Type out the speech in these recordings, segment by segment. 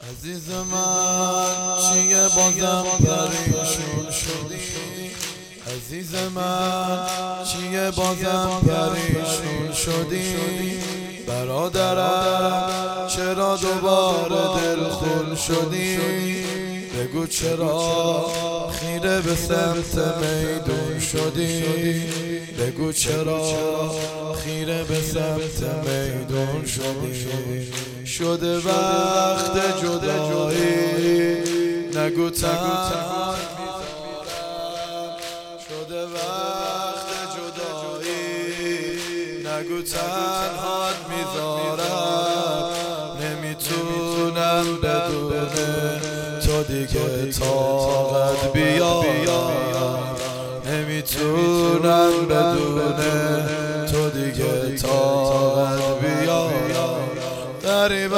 عزیز من چیه بازم پریشون شدی؟ عزیز من چیه بازم پریشون شدی؟ برادرم چرا دوباره دلخون شدی؟ بگو چرا خیره به سمت میدون شدی؟ بگو چرا خیره به سمت میدون شدی؟ شده وقت جدایی نگو تنها شده وقت جدایی نگو تنها میذارم نمیتونم بدون تو دیگه طاقت بیارم نمیتونم بدون تو دیگه طاقت بیارم غریب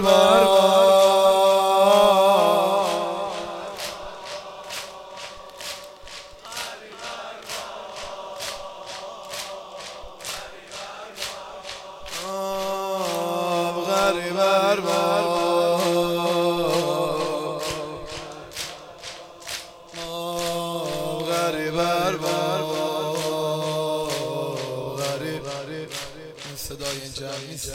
صدای این جمع نیست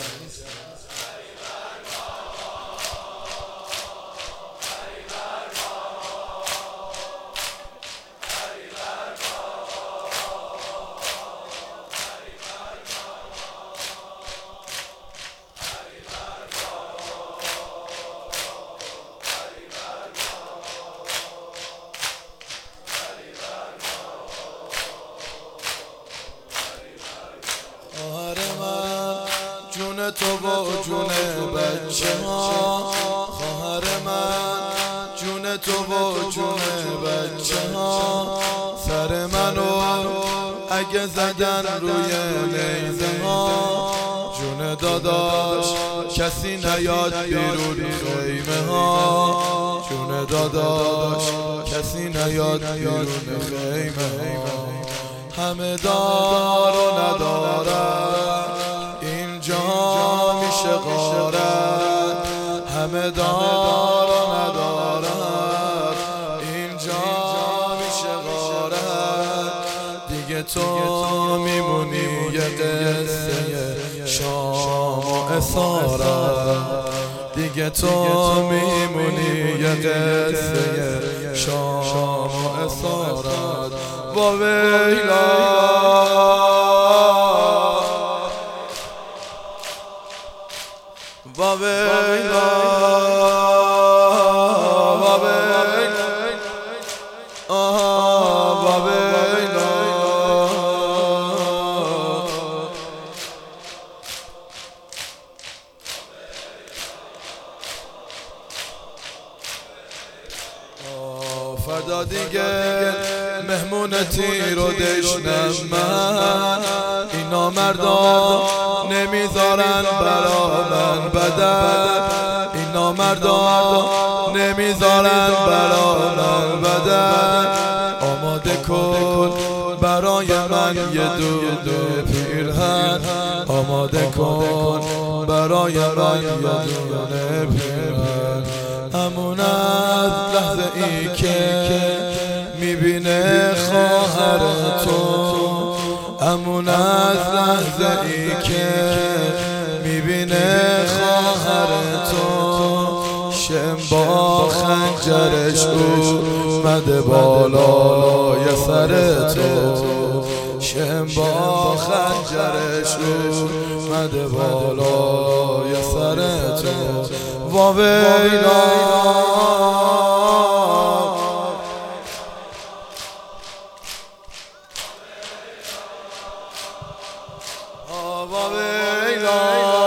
جون تو و جون بچه ها خواهر من جون تو و جون بچه ها سر منو اگه زدن روی نیزه ها جون داداش کسی نیاد بیرون خیمه ها جون داداش کسی نیاد بیرون خیمه ها همه دار و ندارن اینجا میشه غارت همه دار و ندارن اینجا میشه غارت دیگه تو میمونی یه قصه شام و اسارت دیگه تو میمونی یه قصه شام و اسارت با ویلا فردا دیگه مهمون تیر و دشنم من اینا مردا نمیذارن برا من بدن اینا مردا نمیذارن برا من بدن آماده کن برای من یه دونه پیرهن آماده کن برای من یه دونه پیرهن همون از لحظه ای که میبینه خواهر تو همون از لحظه ای که میبینه خواهر تو شم با خنجرش اومده بالای سر تو شم با خنجرش اومده بالای سر تو واویلا واویلا